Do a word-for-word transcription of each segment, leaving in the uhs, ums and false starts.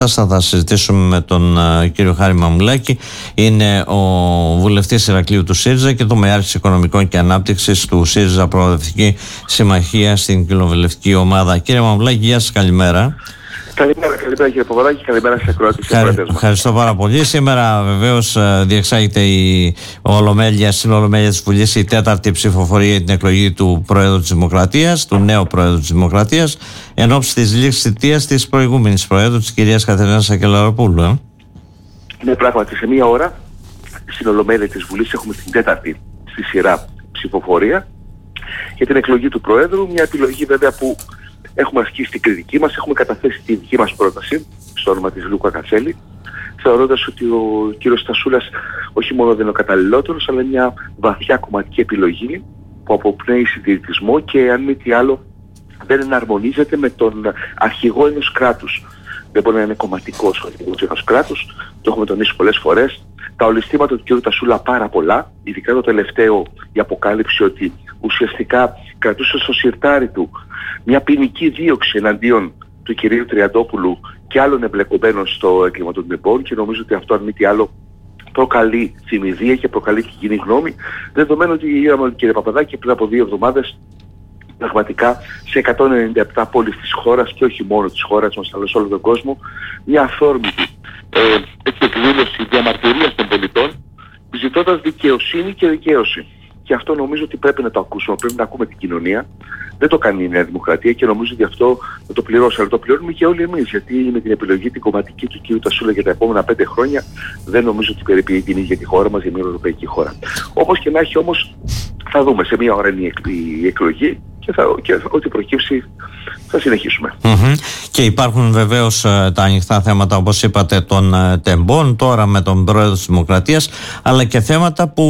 Θα συζητήσουμε με τον uh, κύριο Χάρη Μαμουλάκη. Είναι ο βουλευτής Ηρακλείου του ΣΥΡΙΖΑ και το Μεάρχης Οικονομικών και Ανάπτυξης του ΣΥΡΙΖΑ Προοδευτική Συμμαχία στην κοινοβουλευτική ομάδα. Κύριε Μαμουλάκη, γεια σας, καλημέρα. Καλημέρα, καλημέρα κύριε Παπαδάκη, καλημέρα σε ακροατές και ακροατές μας. Ευχαριστώ πάρα πολύ. Σήμερα βεβαίως διεξάγεται η Ολομέλεια, στην Ολομέλεια της Βουλής, η τέταρτη ψηφοφορία για την εκλογή του Προέδρου της Δημοκρατίας, του νέου Προέδρου της Δημοκρατίας, εν ώψη της λήξης θητείας της προηγούμενης Προέδρου, της κυρίας Κατερίνας Σακελαροπούλου. Ε? Ναι, πράγματι, σε μία ώρα στην Ολομέλεια της Βουλής έχουμε την τέταρτη στη σειρά ψηφοφορία για την εκλογή του Προέδρου. Μια επιλογή βέβαια που έχουμε ασκήσει την κριτική μας, έχουμε καταθέσει τη δική μας πρόταση στο όνομα της Λούκα Κατσέλη, θεωρώντας ότι ο κύριος Στασούλας όχι μόνο δεν είναι ο καταλληλότερος, αλλά μια βαθιά κομματική επιλογή που αποπνέει συντηρητισμό και αν μη τι άλλο δεν εναρμονίζεται με τον αρχηγό ενός κράτους. Δεν μπορεί να είναι κομματικός ο αρχηγός ενός κράτους, το έχουμε τονίσει πολλές φορές. Τα ολιστήματα του κ. Τασούλα πάρα πολλά, ειδικά το τελευταίο, η αποκάλυψη ότι ουσιαστικά κρατούσε στο σιρτάρι του μια ποινική δίωξη εναντίον του κυρίου Τριαντόπουλου και άλλων εμπλεκομένων στο έγκλημα των τεμπών, και νομίζω ότι αυτό αν μη τι άλλο προκαλεί θυμηδία και προκαλεί την κοινή γνώμη, δεδομένου ότι είδαμε, κύριε Παπαδάκη, πριν από δύο εβδομάδες πραγματικά σε εκατόν ενενήντα επτά πόλεις της χώρας και όχι μόνο της χώρας μας αλλά σε όλο τον κόσμο μια αυθόρμητη ε, εκδήλωση διαμαρτυρίας των πολιτών ζητώντας δικαιοσύνη και δικαίωση. Και αυτό νομίζω ότι πρέπει να το ακούσουμε, πρέπει να ακούμε την κοινωνία. Δεν το κάνει η Νέα Δημοκρατία και νομίζω ότι αυτό θα το πληρώσει. Αλλά το πληρώνουμε και όλοι εμείς, γιατί με την επιλογή την κομματική του κ. Τασούλα για τα επόμενα πέντε χρόνια δεν νομίζω ότι περιποιεί την για τη χώρα μας, για μια ευρωπαϊκή χώρα. Όπως και να έχει όμως, θα δούμε. Σε μία ώρα είναι η εκλογή και, θα, και ό,τι προκύψει θα συνεχίσουμε. Mm-hmm. Και υπάρχουν βεβαίως τα ανοιχτά θέματα, όπως είπατε, των τεμπών, τώρα με τον Πρόεδρο της Δημοκρατίας, αλλά και θέματα που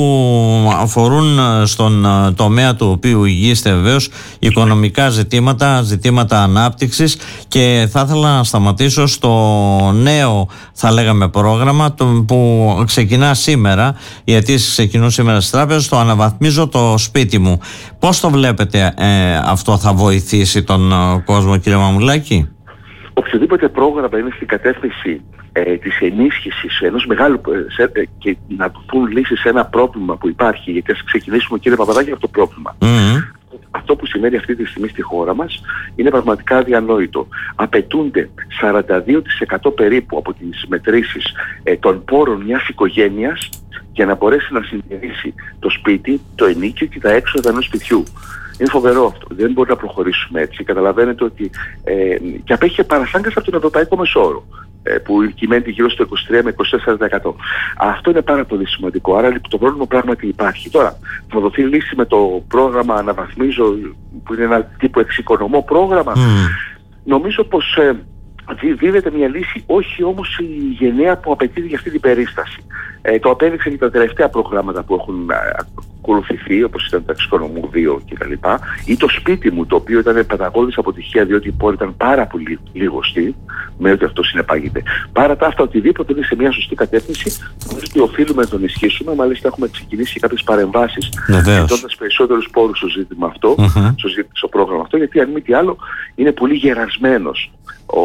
αφορούν στον τομέα του οποίου ηγείστε βεβαίως, οικονομικά ζητήματα, ζητήματα ανάπτυξης, και θα ήθελα να σταματήσω στο νέο, θα λέγαμε, πρόγραμμα το, που ξεκινά σήμερα, οι αιτήσεις ξεκινούν σήμερα στις τράπεζες, το αναβαθμίζω το σπίτι μου. Πώς το βλέπετε, ε, αυτό θα βοηθήσει τον κόσμο, κύριε Μαμουλάκη? Οποιοδήποτε πρόγραμμα είναι στην κατεύθυνση ε, της ενίσχυσης ενός μεγάλου σε, ε, και να δουν λύσεις σε ένα πρόβλημα που υπάρχει, γιατί ας ξεκινήσουμε, κύριε Παπαδάκη, από το πρόβλημα. Mm-hmm. Αυτό που σημαίνει αυτή τη στιγμή στη χώρα μας είναι πραγματικά αδιανόητο. Απαιτούνται σαράντα δύο τοις εκατό περίπου από τις μετρήσεις ε, των πόρων μιας οικογένειας για να μπορέσει να συντηρήσει το σπίτι, το ενοίκιο και τα έξοδα ενός σπιτιού. Είναι φοβερό αυτό. Δεν μπορεί να προχωρήσουμε έτσι. Καταλαβαίνετε ότι ε, και απέχει παρασάγκας από τον Ευρωπαϊκό Μεσόωρο, ε, που κυμαίνεται γύρω στο είκοσι τρία με είκοσι τέσσερα τοις εκατό. Αυτό είναι πάρα πολύ σημαντικό. Άρα το πρόβλημα πράγματι υπάρχει. Τώρα, θα δοθεί λύση με το πρόγραμμα Αναβαθμίζω, που είναι ένα τύπου εξοικονομώ πρόγραμμα. Mm. Νομίζω πως ε, δίδεται μια λύση, όχι όμως η γενναία που απαιτείται για αυτή την περίσταση. Ε, το απέδειξαν και τα τελευταία προγράμματα που έχουν ακολουθηθεί, όπως ήταν το εξοικονομού δύο κτλ. Ή το σπίτι μου, το οποίο ήταν παταγώδης αποτυχία, διότι οι πόροι ήταν πάρα πολύ λιγοστοί, με ό,τι αυτό συνεπάγεται. Παρά τα αυτά, οτιδήποτε είναι σε μια σωστή κατεύθυνση, νομίζω ότι οφείλουμε να τον ισχύσουμε. Μάλιστα, έχουμε ξεκινήσει κάποιες παρεμβάσεις, ζητώντας περισσότερους πόρους στο ζήτημα αυτό, mm-hmm. στο, στο πρόγραμμα αυτό, γιατί αν μη τι άλλο, είναι πολύ γερασμένος ο.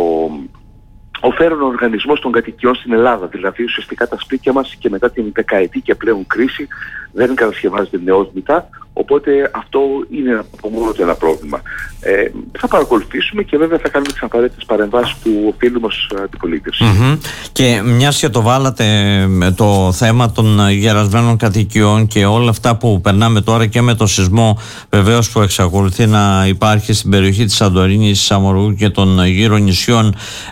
ο φέρον οργανισμός των κατοικιών στην Ελλάδα. Δηλαδή ουσιαστικά τα σπίτια μας και μετά την δεκαετή και πλέον κρίση δεν κατασκευάζεται νεόσμητα, οπότε αυτό είναι από μόνο του ένα πρόβλημα. Ε, θα παρακολουθήσουμε και βέβαια θα κάνουμε τις απαραίτητες παρεμβάσεις που οφείλουμε ως αντιπολίτευση. Mm-hmm. Και μιας και το βάλατε το θέμα των γερασμένων κατοικιών και όλα αυτά που περνάμε τώρα και με το σεισμό βεβαίως που εξακολουθεί να υπάρχει στην περιοχή της Σαντορίνης, της Σαμοργού και των γύρω νησιών,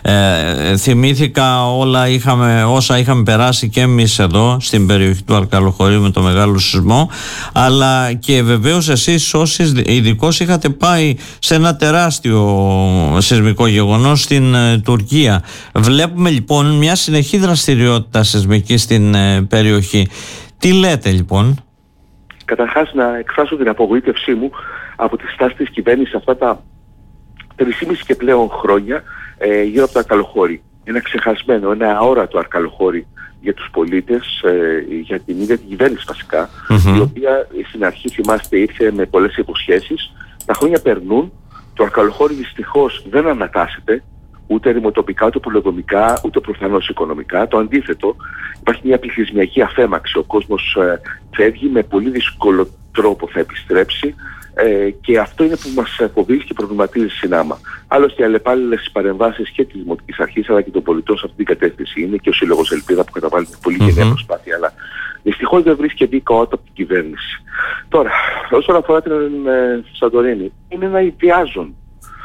ε, θυμήθηκα όλα είχαμε, όσα είχαμε περάσει και εμείς εδώ στην περιοχή του Αρκαλοχωρίου με το μεγάλο σεισμό, αλλά και βεβαίως εσείς ως ειδικός είχατε πάει σε ένα τεράστιο σεισμικό γεγονός στην ε, Τουρκία. Βλέπουμε λοιπόν μια συνεχή δραστηριότητα σεισμική στην ε, περιοχή. Τι λέτε λοιπόν? Καταρχάς να εκφράσω την απογοήτευσή μου από τη στάση της κυβέρνησης αυτά τα τρεισήμισι και πλέον χρόνια ε, γύρω από το Αρκαλοχώρι. Ένα ξεχασμένο, ένα αόρατο Αρκαλοχώρι για τους πολίτες, ε, για την ίδια την κυβέρνηση βασικά, mm-hmm. η οποία στην αρχή, θυμάστε, ήρθε με πολλές υποσχέσεις. Τα χρόνια περνούν, το Αρκαλοχώρι δυστυχώς δεν ανατάσσεται, ούτε ερημοτοπικά, ούτε πολεοδομικά, ούτε προφανώς οικονομικά. Το αντίθετο, υπάρχει μια πληθυσμιακή αφέμαξη. Ο κόσμος ε, φεύγει, με πολύ δύσκολο τρόπο θα επιστρέψει, ε, και αυτό είναι που μας φοβίζει και προβληματίζει συνάμα. Άλλωστε, οι αλλεπάλληλες παρεμβάσεις και της Δημοτικής Αρχής αλλά και των πολιτών σε αυτή την κατεύθυνση είναι, και ο Σύλλογος Ελπίδα που καταβάλει μια πολύ γενναία mm-hmm. προσπάθεια, αλλά δυστυχώς δεν βρίσκει δίκαιο από την κυβέρνηση. Τώρα, όσον αφορά την ε, Σαντορίνη, είναι ένα ιδιάζον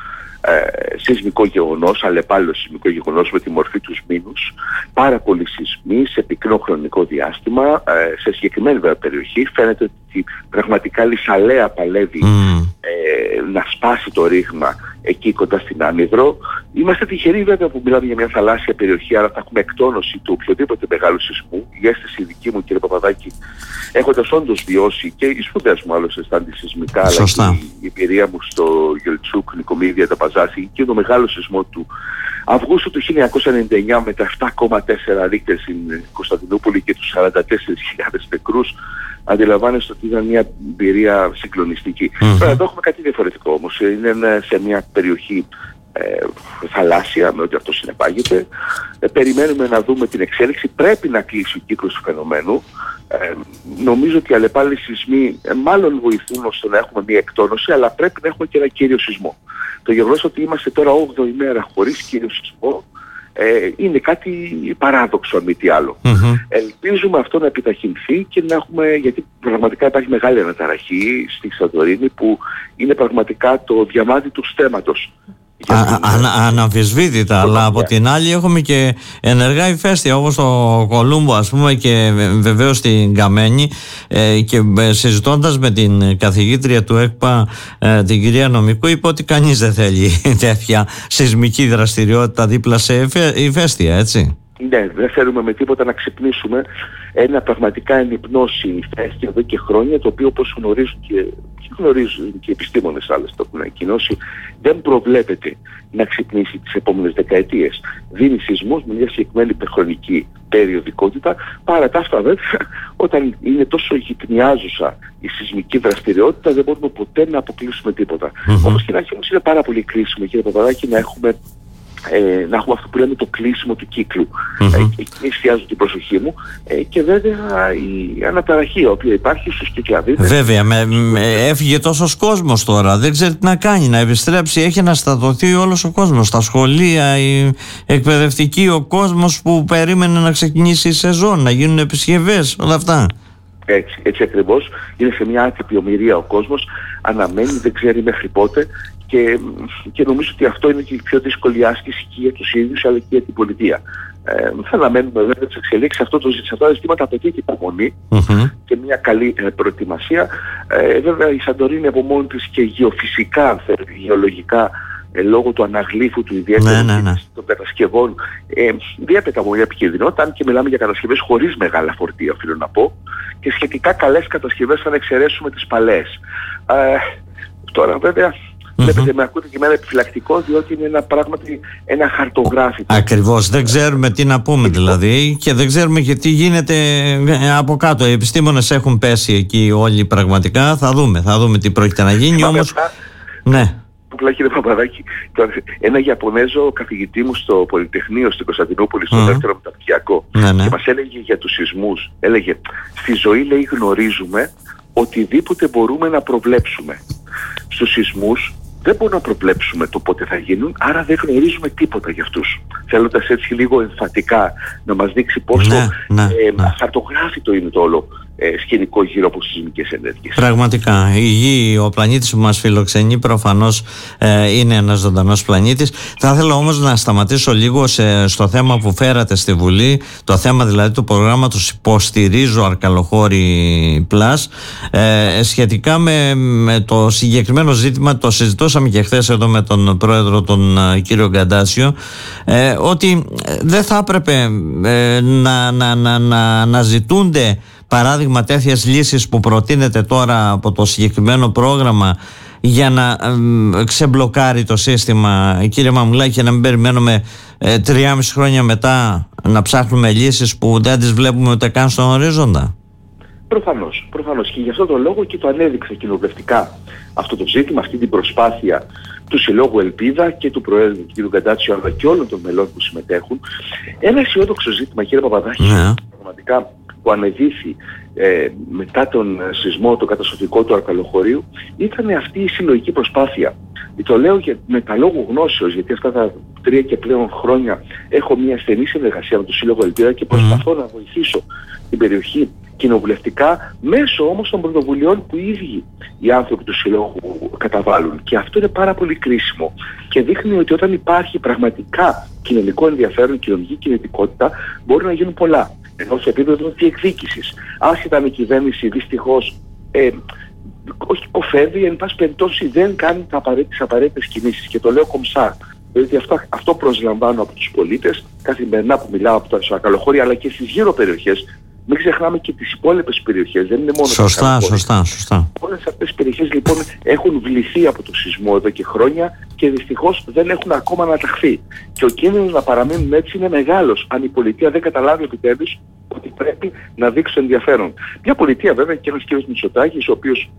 Ε, σεισμικό γεγονός, αλλεπάλληλο σεισμικό γεγονός με τη μορφή τους μήνους, πάρα πολλοί σεισμοί σε πυκνό χρονικό διάστημα, ε, σε συγκεκριμένη βέβαια περιοχή. Φαίνεται ότι πραγματικά Λυσσαλέα παλεύει mm. ε, να σπάσει το ρήγμα εκεί κοντά στην Άνυδρο. Είμαστε τυχεροί βέβαια που μιλάμε για μια θαλάσσια περιοχή, άρα θα έχουμε εκτόνωση του οποιοδήποτε μεγάλου σεισμού. Η αίσθηση δική μου, κύριε Παπαδάκη, έχοντας όντως βιώσει, και οι σπουδές μου άλλωστε στα αντισεισμικά, αλλά και η εμπειρία μου στο Γελτσούκ, Νικομίδια, τα Παζάση, και το μεγάλο σεισμό του Αυγούστου του χίλια εννιακόσια ενενήντα εννιά με τα επτά κόμμα τέσσερα ρίκτερ στην Κωνσταντινούπολη και τους σαράντα τέσσερις χιλιάδες νεκρούς, αντιλαμβάνεστε ότι ήταν μια εμπειρία συγκλονιστική. Mm-hmm. Τώρα εδώ έχουμε κάτι διαφορετικό όμως. Είναι σε μια περιοχή ε, θαλάσσια, με ό,τι αυτό συνεπάγεται. Ε, περιμένουμε να δούμε την εξέλιξη. Πρέπει να κλείσει ο κύκλος του φαινομένου. Ε, νομίζω ότι οι αλλεπάλληλοι σεισμοί ε, μάλλον βοηθούν ώστε να έχουμε μια εκτόνωση, αλλά πρέπει να έχουμε και ένα κύριο σεισμό. Το γεγονός ότι είμαστε τώρα όγδοη μέρα χωρίς κύριο σεισμό ε, είναι κάτι παράδοξο, αν μη τι άλλο. Mm-hmm. Ελπίζουμε αυτό να επιταχυνθεί και να έχουμε, γιατί πραγματικά υπάρχει μεγάλη αναταραχή στη Σαντορίνη που είναι πραγματικά το διαμάντι του στέματος. Αναμφισβήτητα, αλλά από την άλλη έχουμε και ενεργά ηφαίστεια όπως το Κολούμπο, ας πούμε, και βεβαίως την Καμένη, ε, και συζητώντας με την καθηγήτρια του ΕΚΠΑ, ε, την κυρία Νομικού, είπε ότι κανείς δεν θέλει τέτοια σεισμική δραστηριότητα δίπλα σε ηφαίστεια, έτσι. Ναι, δεν θέλουμε με τίποτα να ξυπνήσουμε ένα πραγματικά ενυπνώσει ηφαίστειο εδώ και χρόνια, το οποίο, όπως γνωρίζουν και, και γνωρίζουν και οι επιστήμονες άλλες το έχουν ανακοινώσει, δεν προβλέπεται να ξυπνήσει τις επόμενες δεκαετίες. Δίνει σεισμούς με μια συγκεκριμένη χρονική περιοδικότητα, παρά τα αυτά βέβαια, όταν είναι τόσο γυπνιάζουσα η σεισμική δραστηριότητα, δεν μπορούμε ποτέ να αποκλείσουμε τίποτα. Mm-hmm. Όμως και να έχει, είναι πάρα πολύ κρίσιμο, κύριε Παπαδάκη, να έχουμε Ε, να έχουμε αυτό που λέμε το κλείσιμο του κύκλου. Mm-hmm. Ε, εκεί εστιάζω την προσοχή μου, ε, και βέβαια η αναταραχή η οποία υπάρχει στους κυκλαδίτες. Βέβαια, με, με, έφυγε τόσος κόσμος τώρα, δεν ξέρει τι να κάνει, να επιστρέψει, έχει αναστατωθεί όλος ο κόσμος, στα σχολεία, η εκπαιδευτική, ο κόσμος που περίμενε να ξεκινήσει η σεζόν, να γίνουν επισκευές, όλα αυτά. Έτσι, έτσι ακριβώς, είναι σε μια άτυπη ομηρία ο κόσμος, αναμένει, δεν ξέρει μέχρι πότε. Και, και νομίζω ότι αυτό είναι και η πιο δύσκολη άσκηση και για τους ίδιους αλλά και για την πολιτεία. Ε, θα αναμένουμε βέβαια τις εξελίξεις. Αυτό το, σε αυτά τα ζητήματα απαιτεί και υπομονή mm-hmm. και μια καλή ε, προετοιμασία. Ε, βέβαια η Σαντορίνη από μόνη της και γεωφυσικά, γεωλογικά, ε, λόγω του αναγλύφου του ιδιαίτερου ναι, ναι, ναι. των κατασκευών, ε, διέπεται από μια επικίνδυνοτητα, αν και μιλάμε για κατασκευές χωρίς μεγάλα φορτία, οφείλω να πω, και σχετικά καλές κατασκευές αν εξαιρέσουμε τις παλαιές. Ε, τώρα βέβαια βλέπετε, mm-hmm. με ακούτε και εμένα επιφυλακτικό, διότι είναι ένα πράγματι ένα χαρτογράφημα. Ακριβώς, δεν ξέρουμε τι να πούμε δηλαδή, και δεν ξέρουμε και τι γίνεται από κάτω. Οι επιστήμονες έχουν πέσει εκεί όλοι πραγματικά. Θα δούμε, θα δούμε τι πρόκειται να γίνει. Όμως, ναι. Που κύριε Παπαδάκη, ένα Ιαπωνέζο καθηγητή μου στο Πολυτεχνείο στην Κωνσταντινούπολη, στο mm. δεύτερο μεταπτυχιακό, ναι, ναι. και μας έλεγε για τους σεισμούς. Έλεγε, στη ζωή, λέει, γνωρίζουμε οτιδήποτε μπορούμε να προβλέψουμε. Στους σεισμούς δεν μπορούμε να προβλέψουμε το πότε θα γίνουν, άρα δεν γνωρίζουμε τίποτα για αυτούς. Θέλοντας έτσι λίγο εμφατικά να μας δείξει πόσο ναι, ναι, ε, ναι. χαρτογράφητο είναι το όλο ε, σκηνικό γύρω από τις σεισμικές ενέργειες. Πραγματικά. Η Γη, ο πλανήτης που μας φιλοξενεί, προφανώς ε, είναι ένας ζωντανός πλανήτης. Θα ήθελα όμως να σταματήσω λίγο σε, στο θέμα που φέρατε στη Βουλή, το θέμα δηλαδή του προγράμματος Υποστηρίζω Αρκαλοχώρη Plus, ε, σχετικά με, με το συγκεκριμένο ζήτημα. Το συζητούσαμε και χθες εδώ με τον πρόεδρο, τον uh, κύριο Γκαντάσιο, ε, ότι δεν θα έπρεπε ε, να, να, να, να, να ζητούνται παράδειγμα τέτοιες λύσεις που προτείνεται τώρα από το συγκεκριμένο πρόγραμμα για να ε, ξεμπλοκάρει το σύστημα, κύριε Μαμουλάκη, και να μην περιμένουμε ε, τριάμιση χρόνια μετά να ψάχνουμε λύσεις που δεν τις βλέπουμε ούτε καν στον ορίζοντα. Προφανώς, προφανώς, και γι' αυτό το λόγο και το ανέδειξε κοινοβουλευτικά αυτό το ζήτημα, αυτή την προσπάθεια του Συλλόγου Ελπίδα και του Προέδρου του κ. Γκαντάτσιο, αλλά και όλων των μελών που συμμετέχουν. Ένα αισιόδοξο ζήτημα, κύριε Παπαδάκη, yeah. πραγματικά που ανεδύθη ε, μετά τον σεισμό, το καταστροφικό του Αρκαλοχωρίου, ήταν αυτή η συλλογική προσπάθεια. Το λέω για, με τα λόγου γνώσεως, γιατί αυτά τα τρία και πλέον χρόνια έχω μια στενή συνεργασία με το Σύλλογο Ελπίδα και προσπαθώ mm. να βοηθήσω την περιοχή κοινοβουλευτικά, μέσω όμως των πρωτοβουλειών που οι ίδιοι οι άνθρωποι του Συλλόγου καταβάλουν. Και αυτό είναι πάρα πολύ κρίσιμο και δείχνει ότι όταν υπάρχει πραγματικά κοινωνικό ενδιαφέρον, κοινωνική κινητικότητα, μπορεί να γίνουν πολλά. Ενώ σε επίπεδο διεκδίκησης, άσχετα αν η κυβέρνηση δυστυχώς ε, όχι κοφεύει, εν πάση περιπτώσει δεν κάνει τις απαραίτητες κινήσεις. Και το λέω κομψά, διότι αυτό, αυτό προσλαμβάνω από τους πολίτες καθημερινά που μιλάω από τα Αρκαλοχώρια, αλλά και στις γύρω περιοχές. Μην ξεχνάμε και τις υπόλοιπες περιοχές, δεν είναι μόνο σωστά, τα σωστά, σωστά. Όλες αυτές οι περιοχές λοιπόν έχουν βληθεί από το σεισμό εδώ και χρόνια και δυστυχώς δεν έχουν ακόμα αναταχθεί. Και ο κίνδυνος να παραμείνουν έτσι είναι μεγάλος, αν η πολιτεία δεν καταλάβει επιτέλους ότι πρέπει να δείξει ενδιαφέρον. Μια πολιτεία βέβαια και ένας κ. Μητσοτάκης, ο οποίος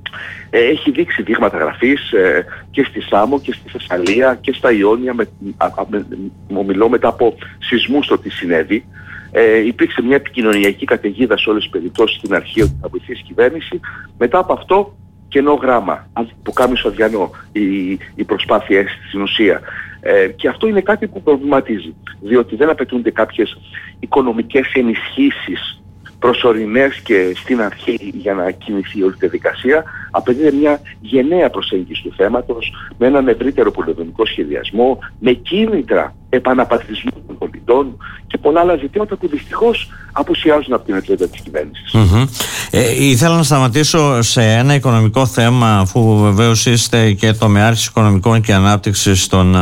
ε, έχει δείξει δείγματα γραφής ε, και στη Σάμο και στη Θεσσαλία και στα Ιόνια, με, α, α, με, ομιλώ μετά από σεισμούς το τι συνέβη. Ε, υπήρξε μια επικοινωνιακή καταιγίδα σε όλες τις περιπτώσεις στην αρχή ότι θα βοηθήσει η κυβέρνηση. Μετά από αυτό κενό γράμμα, που κάμισο αδιανό η, η προσπάθεια στην ουσία. Ε, και αυτό είναι κάτι που προβληματίζει, διότι δεν απαιτούνται κάποιες οικονομικές ενισχύσεις προσωρινές και στην αρχή για να κινηθεί όλη τη διαδικασία. Απαιτείται μια γενναία προσέγγιση του θέματος, με έναν ευρύτερο πολυδομικό σχεδιασμό, με κίνητρα επαναπατρισμού των πολιτών και πολλά άλλα ζητήματα που δυστυχώς απουσιάζουν από την ατζέντα της κυβέρνησης. Mm-hmm. Ε, ήθελα να σταματήσω σε ένα οικονομικό θέμα, αφού βεβαίως είστε και τομεάρχης οικονομικών και ανάπτυξης των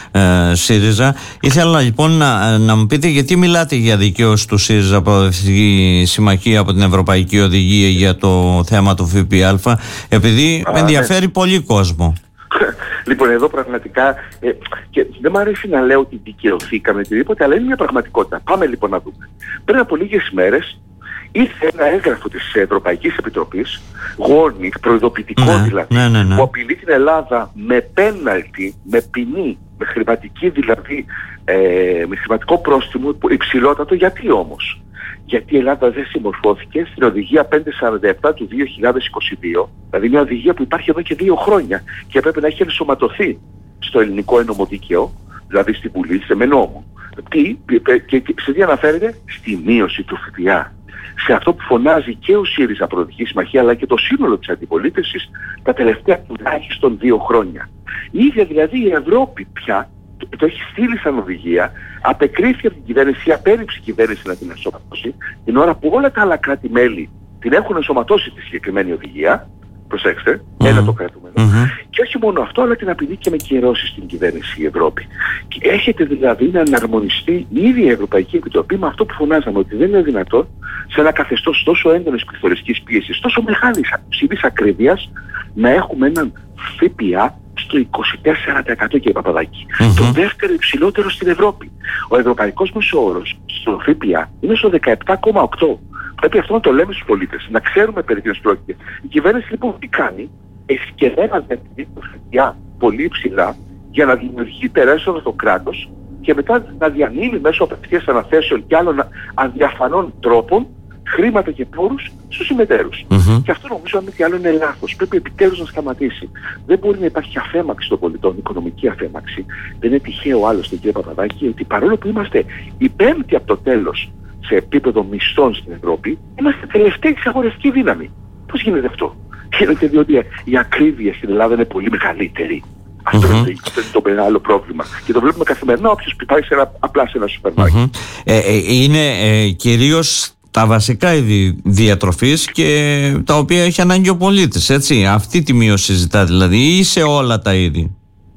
ε, ΣΥΡΙΖΑ. Ήθελα λοιπόν να, να μου πείτε γιατί μιλάτε για δικαίωση του ΣΥΡΙΖΑ Προοδευτική Συμμαχία από την Ευρωπαϊκή Οδηγία για το θέμα του ΦΠΑ, επειδή Α, με ενδιαφέρει ναι. πολύ κόσμο. Λοιπόν, εδώ πραγματικά, ε, και δεν μου αρέσει να λέω ότι δικαιωθήκαμε οτιδήποτε, αλλά είναι μια πραγματικότητα. Πάμε λοιπόν να δούμε. Πριν από λίγες μέρες ήρθε ένα έγγραφο της Ευρωπαϊκής Επιτροπής, warning, προειδοποιητικό ναι, δηλαδή, ναι, ναι, ναι. που απειλεί την Ελλάδα με πέναλτι, με ποινή, με χρηματική δηλαδή, ε, με χρηματικό πρόστιμο υψηλότατο. Γιατί όμως? Γιατί η Ελλάδα δεν συμμορφώθηκε στην οδηγία πεντακόσια σαράντα επτά του δύο χιλιάδες είκοσι δύο, δηλαδή μια οδηγία που υπάρχει εδώ και δύο χρόνια και πρέπει να έχει ενσωματωθεί στο ελληνικό ενωμοδίκαιο, δηλαδή στη Βουλή, σε με νόμο. Τι, και, και σε τι αναφέρεται? Στη μείωση του ΦΠΑ. Σε αυτό που φωνάζει και ο ΣΥΡΙΖΑ Προοδευτική Συμμαχία, αλλά και το σύνολο της αντιπολίτευσης τα τελευταία τουλάχιστον δύο χρόνια. Η ίδια δηλαδή η Ευρώπη πια το έχει στείλει σαν οδηγία, απεκρίθηκε από την κυβέρνηση, απέρριψε η κυβέρνηση να την ενσωματώσει, την ώρα που όλα τα άλλα κράτη-μέλη την έχουν ενσωματώσει τη συγκεκριμένη οδηγία. Προσέξτε, mm-hmm. ένα το κρατούμενο. Mm-hmm. Και όχι μόνο αυτό, αλλά την απειλεί και με κυρώσεις στην κυβέρνηση η Ευρώπη. Και έχετε δηλαδή να αναρμονιστεί η ίδια η Ευρωπαϊκή Επιτροπή με αυτό που φωνάζαμε, ότι δεν είναι δυνατόν σε ένα καθεστώς τόσο έντονης πληθωριστικής πίεσης, τόσο μεγάλης υψηλής ακρίβειας, να έχουμε έναν ΦΠΑ στο είκοσι τέσσερα τοις εκατό, κύριε Παπαδάκη. Mm-hmm. Το δεύτερο υψηλότερο στην Ευρώπη. Ο ευρωπαϊκός μεσόωρος στο ΦΠΑ είναι στο δεκαεπτά κόμμα οκτώ. Πρέπει αυτό να το λέμε στους πολίτες, να ξέρουμε περί τίνος πρόκειται. Η κυβέρνηση λοιπόν τι κάνει? Εσκεδέβαζε την ΦΠΑ πολύ υψηλά για να δημιουργεί υπερέσοδο στο κράτος και μετά να διανύμει μέσω απευθείας αναθέσεων και άλλων αδιαφανών τρόπων χρήματα και πόρους στους συμμετέρους. Mm-hmm. Και αυτό νομίζω αν μη τι άλλο είναι λάθος. Πρέπει επιτέλους να σταματήσει. Δεν μπορεί να υπάρχει αφέμαξη των πολιτών, οικονομική αφέμαξη. Δεν είναι τυχαίο άλλωστε, κύριε Παπαδάκη, ότι παρόλο που είμαστε η πέμπτη από το τέλος σε επίπεδο μισθών στην Ευρώπη, είμαστε τελευταίοι της αγοραστική δύναμη. Πώς γίνεται αυτό? Γίνεται διότι η ακρίβεια στην Ελλάδα είναι πολύ μεγαλύτερη. Αυτό mm-hmm. είναι το μεγάλο πρόβλημα. Και το βλέπουμε καθημερινά όποιος πάει σε ένα, απλά σε ένα σούπερ μάρκετ. Mm-hmm. ε, ε, είναι ε, κυρίως τα βασικά είδη διατροφής και τα οποία έχει ανάγκη ο πολίτης, έτσι. Αυτή τη μείωση ζητά δηλαδή, ή σε όλα τα είδη?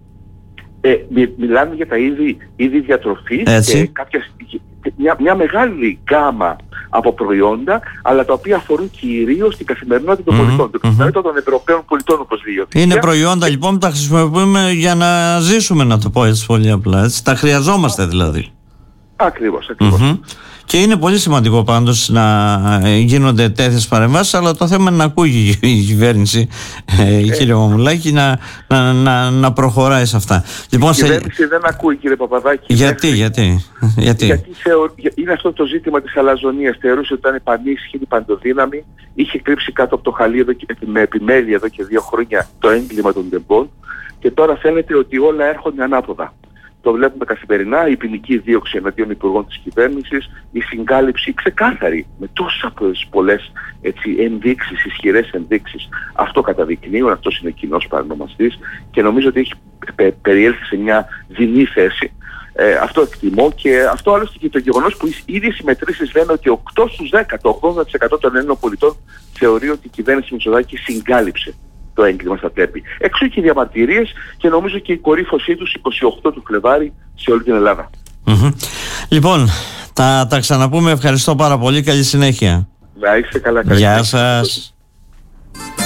Ε, μι, μιλάμε για τα είδη, είδη διατροφής και κάποια, μια, μια μεγάλη γκάμα από προϊόντα, αλλά τα οποία αφορούν κυρίως την καθημερινότητα των mm-hmm. πολιτών, την καθημερινότητα mm-hmm. των Ευρωπαίων πολιτών, όπως λέει. Είναι προϊόντα λοιπόν που τα χρησιμοποιούμε για να ζήσουμε, να το πω έτσι πολύ απλά. Έτσι. Τα χρειαζόμαστε δηλαδή. Ακριβώς, ακριβώς. Mm-hmm. Και είναι πολύ σημαντικό πάντως να γίνονται τέτοιες παρεμβάσεις, αλλά το θέμα είναι να ακούει η κυβέρνηση, ε, ε, κύριε Μαμουλάκη, να, να, να, να προχωράει σε αυτά. Λοιπόν, η κυβέρνηση σε... δεν ακούει, κύριε Παπαδάκη. Γιατί, μέχρι... γιατί, γιατί. Γιατί θεω... είναι αυτό το ζήτημα της αλαζονίας. Θεωρούσε ότι ήταν πανίσχυρη, παντοδύναμη. Είχε κρύψει κάτω από το χαλί εδώ και, με επιμέλεια εδώ και δύο χρόνια το έγκλημα των τεμπών. Και τώρα φαίνεται ότι όλα έρχονται ανάποδα. Το βλέπουμε καθημερινά, η ποινική δίωξη εναντίον υπουργών της κυβέρνησης, η συγκάλυψη ξεκάθαρη με τόσα πολλές έτσι, ενδείξεις, ισχυρές ενδείξεις. Αυτό καταδεικνύουν, αυτός είναι ο κοινός παρανομαστής και νομίζω ότι έχει πε, περιέλθει σε μια δεινή θέση. Ε, αυτό εκτιμώ και αυτό άλλωστε και το γεγονός που οι ίδιες οι μετρήσεις λένε ότι οκτώ στους δέκα, το ογδόντα τοις εκατό των Έλληνων πολιτών θεωρεί ότι η κυβέρνηση Μητσοτάκη συγκάλυψε το έγκλημα στα τέπη. Έξω και οι διαμαρτυρίες και νομίζω και η κορύφωσή τους εικοστή όγδοη του Φλεβάρι σε όλη την Ελλάδα. Mm-hmm. Λοιπόν, τα, τα ξαναπούμε. Ευχαριστώ πάρα πολύ. Καλή συνέχεια. Να είστε καλά. Καλή Γεια συνέχεια. σας.